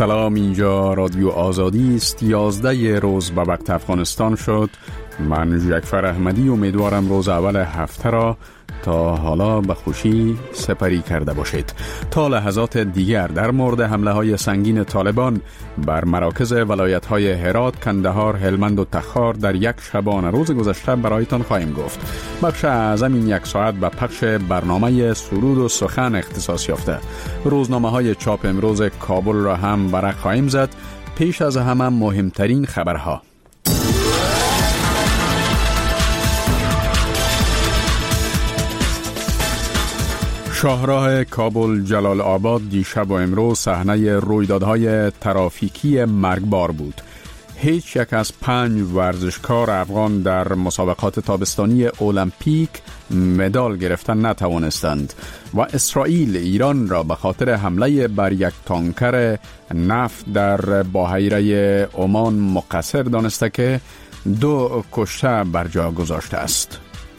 سلام، اینجا رادیو آزادی است. 11 روز به وقت افغانستان شد. من جعفر احمدی امیدوارم روز اول هفته را تا حالا به خوشی سپری کرده باشید. تا لحظات دیگر در مورد حمله های سنگین طالبان بر مراکز ولایت های هرات، کندهار، هلمند و تخار در یک شبانه روز گذشته برایتان خواهیم گفت. بخش اعظم این یک ساعت به پخش برنامه سرود و سخن اختصاص یافته. روزنامه های چاپ امروز کابل را هم ورق خواهیم زد. پیش از همه مهمترین خبرها. شاهراه کابل جلال آباد دیشب و امروز صحنه رویدادهای ترافیکی مرگبار بود. هیچ یک از 5 ورزشکار افغان در مسابقات تابستانی المپیک مدال گرفتن نتوانستند و اسرائیل ایران را به خاطر حمله بر یک تانکر نفت در بحیره عمان مقصر دانسته که 2 کشته بر جا گذاشته است.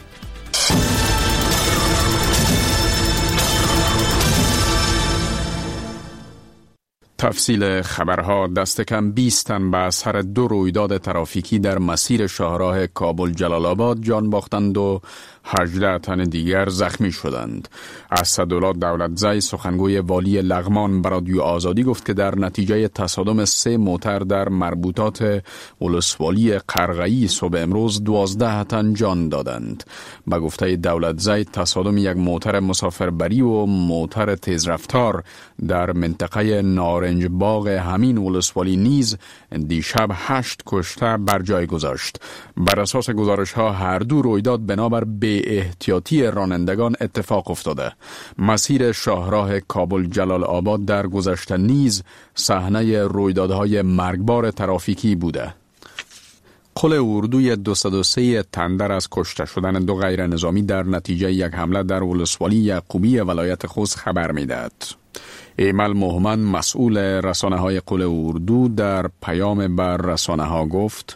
تفصیل خبرها. دست کم 20 تن به اثر 2 رویداد ترافیکی در مسیر شاهراه کابل جلال آباد جان باختند و 18 تن دیگر زخمی شدند. اسدالله دولتزی سخنگوی والی لغمان به رادیو آزادی گفت که در نتیجه تصادم 3 موتر در مربوطات ولسوالی قرغه‌ای صبح امروز 12 تن جان دادند. به گفته دولتزی تصادم یک موتر مسافربری و موتر تیزرفتار در منطقه نارنج باغ همین ولسوالی نیز دیشب 8 کشته بر جای گذاشت. بر اساس گزارش ها هر 2 رویداد بنابر بی احتیاطی رانندگان اتفاق افتاده. مسیر شاهراه کابل جلال آباد در گذشته نیز صحنه رویدادهای مرگبار ترافیکی بوده. قل اردوی 203 تندر از کشته شدن 2 غیر نظامی در نتیجه یک حمله در ولسوالی یعقوبی ولایت خوست خبر می‌دهد. ایمل مومن مسئول رسانه های قل اردو در پیام بر رسانه ها گفت: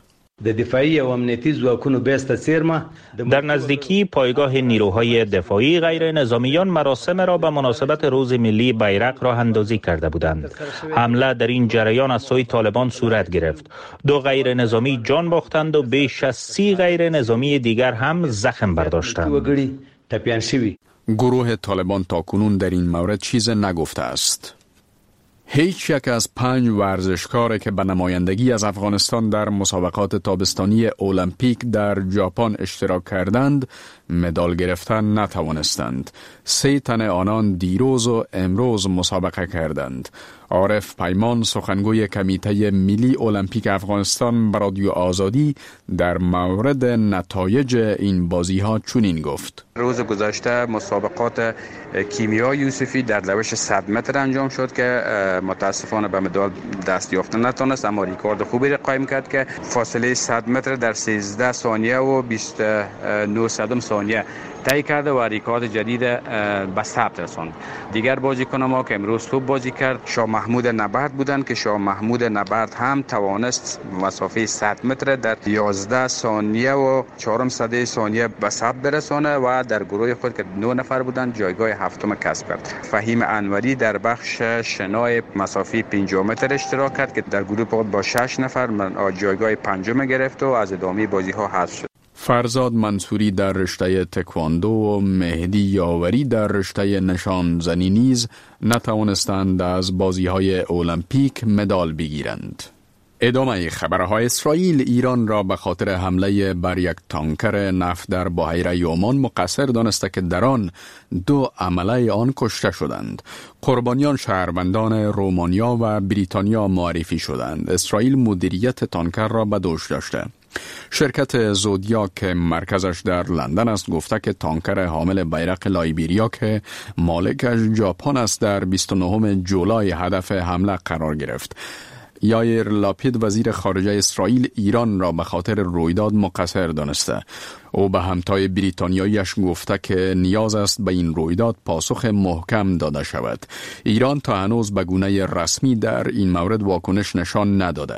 در نزدیکی پایگاه نیروهای دفاعی غیر نظامیان مراسم را به مناسبت روز ملی بیرق راه اندازی کرده بودند. حمله در این جریان از سوی طالبان صورت گرفت. 2 غیر نظامی جان باختند و بیش از 30 غیر نظامی دیگر هم زخم برداشتند. گروه طالبان تاکنون در این مورد چیز نگفته است. هیچ یک از 5 ورزشکار که به نمایندگی از افغانستان در مسابقات تابستانی المپیک در ژاپن اشتراک کردند مدال گرفتن نتوانستند. 3 تن آنان دیروز و امروز مسابقه کردند. عارف پیمان سخنگوی کمیته ملی المپیک افغانستان به رادیو آزادی در مورد نتایج این بازی ها چنین گفت: روز گذشته مسابقات کیمیا یوسفی در روش 100 متر انجام شد که متاسفانه به مدال دست یافتن نتونست، اما ریکورد خوبی را قایم کرد که فاصله 100 متر در 13 ثانیه و 29 ثانیه طی کرده و ریکورد جدید به ثبت رساند. دیگر بازیکن ما که امروز خوب بازی کرد شاه محمود نبرد بودند که شاه محمود نبرد هم توانست مسافه 100 متر در 11 ثانیه و 4 ثانیه به ثبت برسانه و در گروه خود که 9 نفر بودند جایگاه 7م کسب کرد. فهیم انوری در بخش شنای مسافه 50 متر اشتراک کرد که در گروه خود با 6 نفر جایگاه 5م گرفت و از ادامه بازی ها حذف شد. فرزاد منصوری در رشته تکواندو و مهدی یاوری در رشته نشانزنی نیز نتوانستند از بازی‌های المپیک مدال بگیرند. ادامه خبرهای. اسرائیل ایران را به خاطر حمله بر یک تانکر نفت در بحیره عمان مقصر دانسته که در آن 2 عمله آن کشته شدند. قربانیان شهروندان رومانیا و بریتانیا معرفی شدند. اسرائیل مدیریت تانکر را به دوش داشته. شرکت زودیا که مرکزش در لندن است گفته که تانکر حامل بیرق لایبریا که مالکش ژاپن است در 29 جولای هدف حمله قرار گرفت. یایر لاپید وزیر خارجه اسرائیل ایران را به خاطر رویداد مقصر دانسته. او به همتای بریتانیاییش گفته که نیاز است به این رویداد پاسخ محکم داده شود. ایران تا هنوز به گونه رسمی در این مورد واکنش نشان نداده.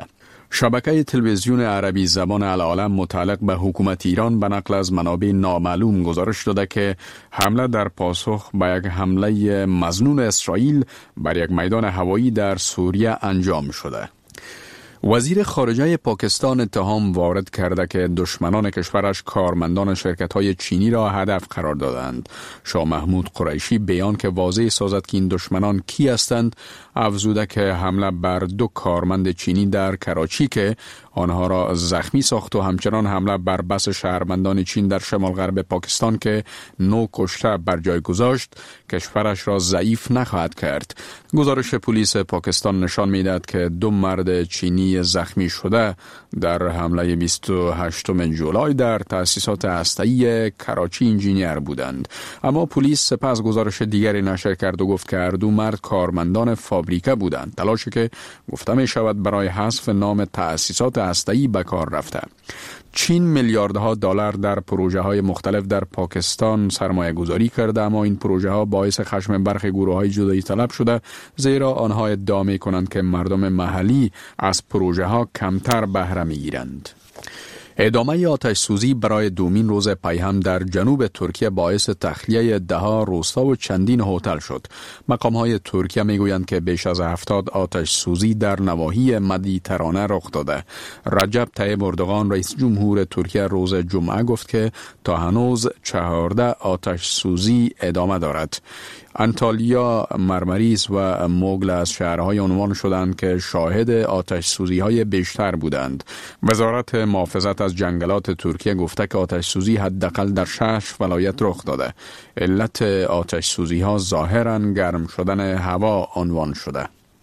شبکه تلویزیون عربی زبان العالم متعلق به حکومت ایران به نقل از منابع نامعلوم گزارش داده که حمله در پاسخ به یک حمله مظنون اسرائیل بر یک میدان هوایی در سوریه انجام شده. وزیر خارجه پاکستان اتهام وارد کرده که دشمنان کشورش کارمندان شرکت‌های چینی را هدف قرار دادند. شاه محمود قریشی بیان که واضح سازد که این دشمنان کی هستند، افزوده که حمله بر 2 کارمند چینی در کراچی که آنها را زخمی ساخت و همچنان حمله بر بس شهروندان چین در شمال غرب پاکستان که 9 کشته بر جای گذاشت، کشورش را ضعیف نخواهد کرد. گزارش پلیس پاکستان نشان می‌دهد که 2 مرد چینی زخمی شده در حمله 28 جولای در تأسیسات هسته‌ای کراچی انجینیر بودند. اما پلیس سپس گزارش دیگری نشر کرد و گفت که هر 2 مرد کارمندان فابریکه بودند، تلاشی که گفته می شود برای حذف نام تأسیسات هسته‌ای به کار رفته. چین میلیاردها دلار در پروژه های مختلف در پاکستان سرمایه گذاری کرده، اما این پروژه ها باعث خشم برخی گروه های جدایی طلب شده، زیرا آنها ادعا می کنند که مردم محلی از پروژه ها کمتر بهره می گیرند. ادامه آتش سوزی برای دومین روز پیهم در جنوب ترکیه باعث تخلیه 10 روستا و چندین هتل شد. مقام‌های ترکیه میگویند که بیش از 70 آتش سوزی در نواحی مدیترانه رخ داده. رجب طیب اردوغان رئیس جمهور ترکیه روز جمعه گفت که تا هنوز 14 آتش سوزی ادامه دارد. انتالیا، مرمریز و موگل از شهرهای عنوان شدند که شاهد آتش سوزی های بیشتر بودند. وزارت محافظت از جنگلات ترکیه گفته که آتش سوزی حداقل در 6 ولایت رخ داده. علت آتش سوزی ها ظاهراً گرم شدن هوا عنوان شده.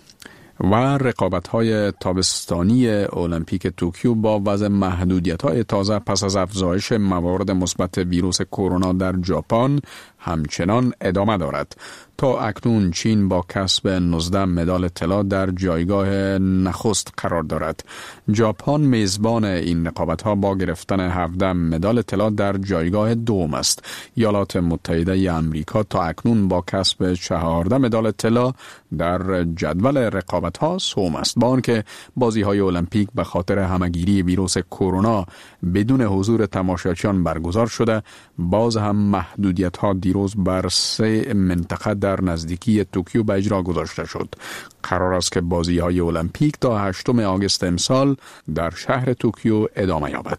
و رقابت‌های تابستانی المپیک توکیو با وضع محدودیت‌های تازه پس از افزایش موارد مثبت ویروس کرونا در ژاپن همچنان ادامه دارد. تا اکنون چین با کسب 19 مدال طلا در جایگاه نخست قرار دارد. ژاپن میزبان این رقابت‌ها با گرفتن 17 مدال طلا در جایگاه دوم است. ایالات متحده آمریکا تا اکنون با کسب 14 مدال طلا در جدول رقابت‌ها سوم است. با آنکه بازی‌های المپیک به خاطر همه‌گیری ویروس کرونا بدون حضور تماشاچیان برگزار شده، باز هم محدودیت‌ها دیروز بر 3 منطقه در نزدیکی توکیو به اجرا گذاشته شد. قرار است که بازی‌های المپیک تا 8 آگوست امسال در شهر توکیو ادامه یابد.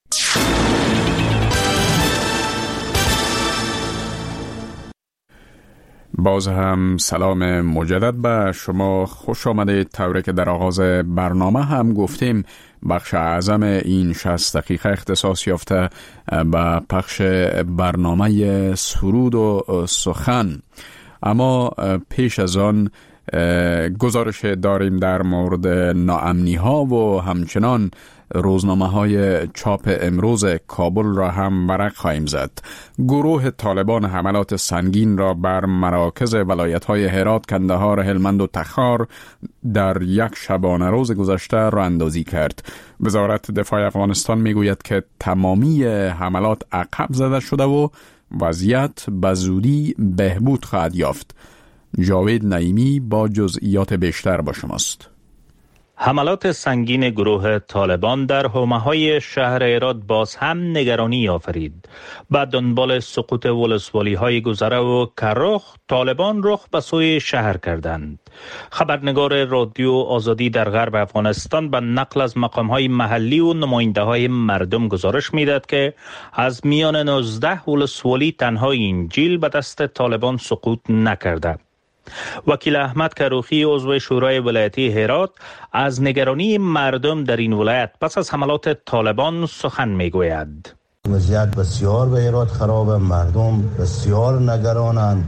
باز هم سلام مجدد به شما، خوش آمدید. طوری که در آغاز برنامه هم گفتیم، بخش اعظم این 60 دقیقه اختصاص یافته به پخش برنامه سرود و سخن. اما پیش از آن گزارش داریم در مورد ناامنی ها و همچنان روزنامه های چاپ امروز کابل را هم ورق خواهیم زد. گروه طالبان حملات سنگین را بر مراکز ولایت های هرات، کندهار، هلمند و تخار در یک شبانه روز گذشته راه اندازی کرد. وزارت دفاع افغانستان میگوید که تمامی حملات عقب زده شده و وضعیت به زودی بهبود خواهد یافت. جاوید نعیمی با جزئیات بیشتر با شماست. حملات سنگین گروه طالبان در حومه‌های شهر هرات باز هم نگرانی آفرید. بعد دنبال سقوط ولسوالی‌های گذره و کرخ، طالبان رخ به سوی شهر کردند. خبرنگار رادیو آزادی در غرب افغانستان به نقل از مقام‌های محلی و نماینده‌های مردم گزارش می‌دهد که از میان 19 ولسوالی تنها اینجیل به دست طالبان سقوط نکرده. وکیل احمد کروخی عضو شورای ولایتی هرات از نگرانی مردم در این ولایت پس از حملات طالبان سخن میگوید. وضعیت بسیار به هرات خرابه، مردم بسیار نگرانند،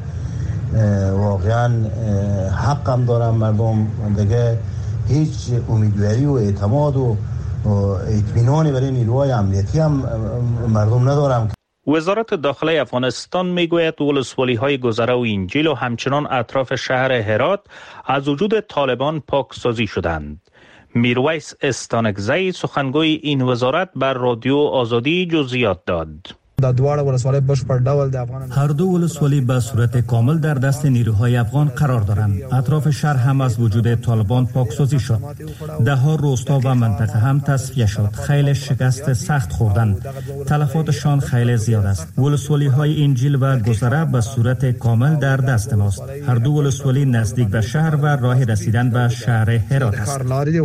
واقعا حق هم دارن مردم، دیگه هیچ امیدواری و اعتماد و اطمینانی برای نیروهای امنیتی هم مردم ندارن. وزارت داخله افغانستان میگوید ولسوالی‌های گذره و اینجیل و همچنان اطراف شهر هرات از وجود طالبان پاکسازی شدند. میرویس استانکزی سخنگوی این وزارت بر رادیو آزادی جزئیات داد. هر دو ولسوالی به صورت کامل در دست نیروهای افغان قرار دارند. اطراف شهر هم از وجود طالبان پاکسازی شد. ده ها روستا و منطقه هم تصفیه شد. خیلی شکست سخت خوردند. تلفاتشان خیلی زیاد است. ولسوالی های انجیل و گذره به صورت کامل در دست ماست. هر دو ولسوالی نزدیک به شهر و راه رسیدن به شهر هرات است.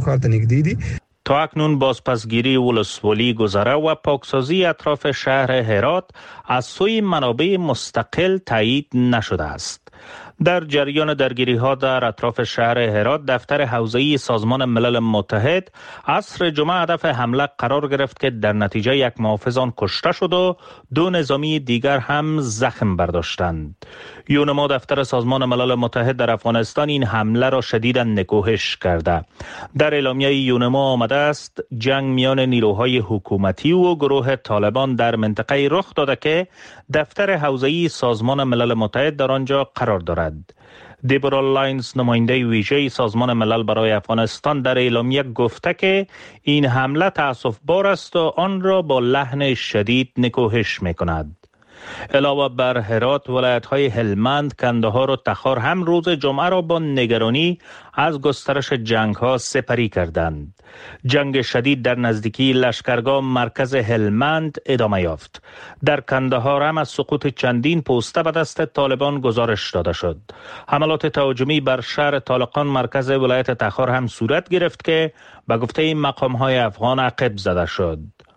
تا اکنون بازپسگیری ولسوالی گذره و پاکسازی اطراف شهر هرات از سوی منابع مستقل تایید نشده است. در جریان درگیری‌ها در اطراف شهر هرات، دفتر حوزه‌ای سازمان ملل متحد عصر جمعه هدف حمله قرار گرفت که در نتیجه یک محافظ آن کشته شد و 2 نظامی دیگر هم زخم برداشتند. یونما دفتر سازمان ملل متحد در افغانستان این حمله را شدیداً نکوهش کرده. در اعلامیه یونما آمده است جنگ میان نیروهای حکومتی و گروه طالبان در منطقه رخ داده که دفتر حوزه‌ای سازمان ملل متحد در آنجا قرار دارد. دیبرا لاینز، نماینده ویژه سازمان ملل برای افغانستان، در اعلامیه گفته که این حمله تأسف‌بار است و آن را با لحن شدید نکوهش می‌کند. علاوه بر هرات، ولایت‌های هلمند، کندهار و تخار هم روز جمعه را با نگرانی از گسترش جنگ‌ها سپری کردند. جنگ شدید در نزدیکی لشکرگاه مرکز هلمند ادامه یافت. در کندهار هم از سقوط چندین پوسته به دست طالبان گزارش داده شد. حملات تهاجمی بر شهر طالقان مرکز ولایت تخار هم صورت گرفت که به گفته مقام‌های افغان عقب زده شد.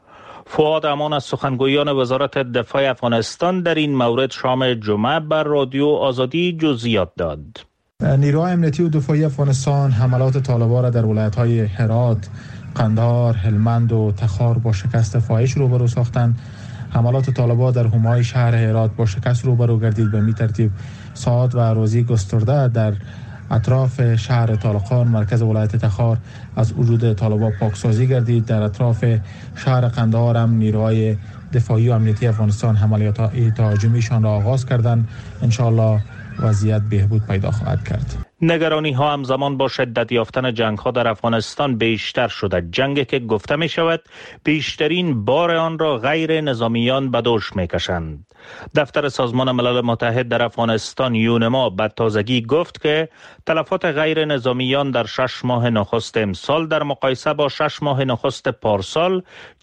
فؤاد امان از سخنگویان وزارت دفاع افغانستان در این مورد شام جمعه بر رادیو آزادی جزئیات داد. نیروهای امنیتی و دفاعی افغانستان حملات طالبان را در ولایت‌های هرات، قندهار، هلمند و تخار با شکست فاحش روبرو ساختند. حملات طالبان در حومه شهر هرات با شکست روبرو گردید. به می ترتیب ساعات و اراضی گسترده در اطراف شهر طالقان مرکز ولایت تخار از وجود طالبان پاکسازی گردید. در اطراف شهر قندهار هم نیروهای دفاعی و امنیتی افغانستان حملات تهاجمیشان را آغاز کردند. انشاءالله وضعیت بهبود پیدا خواهد کرد. نگرانی ها همزمان با شدت یافتن جنگ ها در افغانستان بیشتر شده. جنگی که گفته می شود بیشترین بار آن را غیر نظامیان به دوش می کشند. دفتر سازمان ملل متحد در افغانستان یونما به تازگی گفت که تلفات غیر نظامیان در 6 ماه نخست امسال در مقایسه با 6 ماه نخست پارسال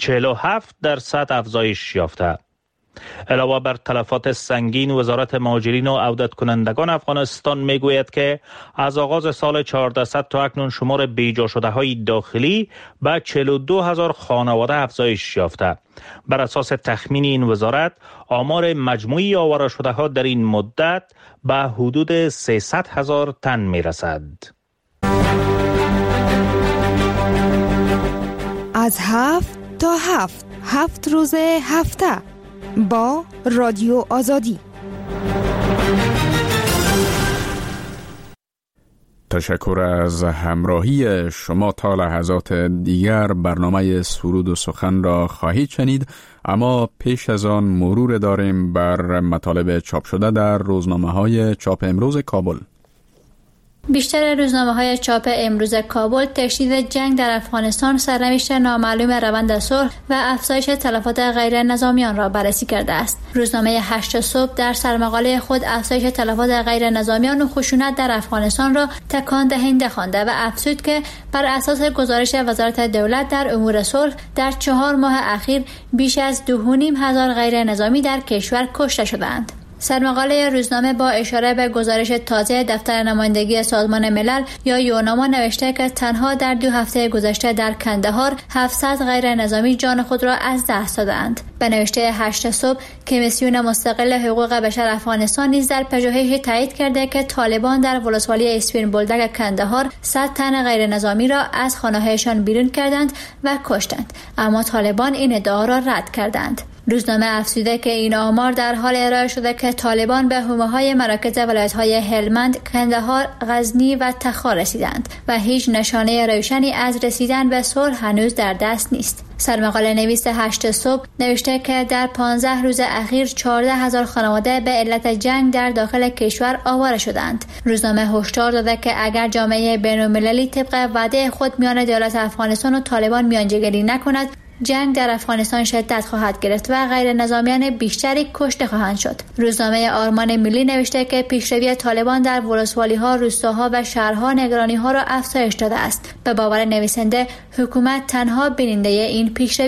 47% افزایش یافته. علاوه بر تلفات سنگین، وزارت مهاجرین و عودت کنندگان افغانستان میگوید که از آغاز سال 1400 تا اکنون شمار بیجا شده های داخلی به 42,000 خانواده افزایش یافته. بر اساس تخمین این وزارت، آمار مجموعی آواره شده ها در این مدت به حدود 300,000 تن میرسد. از 7 تا 7 روز هفته با رادیو آزادی. تشکر از همراهی شما. تا لحظات دیگر برنامه سرود و سخن را خواهید شنید، اما پیش از آن مرور داریم بر مطالب چاپ شده در روزنامه‌های چاپ امروز کابل. بیشتر روزنامه‌های چاپ امروز کابل تشدید جنگ در افغانستان، سرنوشت نامعلوم روند صلح و افزایش تلفات غیر نظامیان را بررسی کرده است. روزنامه 8 صبح در سرمقاله خود افزایش تلفات غیر نظامیان و خشونت در افغانستان را تکان دهنده خوانده و افزود که بر اساس گزارش وزارت دولت در امور صلح در 4 ماه اخیر بیش از 2,500 غیر نظامی در کشور کشته شدند. سرمقاله روزنامه با اشاره به گزارش تازه دفتر نمایندگی سازمان ملل یا یونما نوشته که تنها در 2 هفته گذشته در کندهار 700 غیر نظامی جان خود را از دست دادند. به نوشته 8 صبح، کمیسیون مستقل حقوق بشر افغانستان نیز در پژوهش تایید کرده که طالبان در ولسوالی اسپین بولدک کندهار 100 تن غیر نظامی را از خانه‌هایشان بیرون کردند و کشتند، اما طالبان این ادعا را رد کردند. روزنامه افزوده که این آمار در حال ارائه شده که طالبان به حومه‌های مراکز ولایت‌های هلمند، کندهار، غزنی و تخار رسیدند و هیچ نشانه روشنی از رسیدن به صلح هنوز در دست نیست. سرمقاله نویس 8 صبح نوشته که در 15 روز اخیر 14,000 خانواده به علت جنگ در داخل کشور آواره شدند. روزنامه هشدار داده که اگر جامعه بین‌المللی طبق وعده خود میان دولت افغانستان و طالبان میانجیگری نکند، جنگ در افغانستان شدت خواهد گرفت و غیر نظامیان بیشتری کشته خواهند شد. روزنامه آرمان ملی نوشته که پیشروی طالبان در ولسوالی‌ها، روستاها و شهرها نگرانی‌ها را افزایش داده است. به باور نویسنده، حکومت تنها بیننده این پیشروی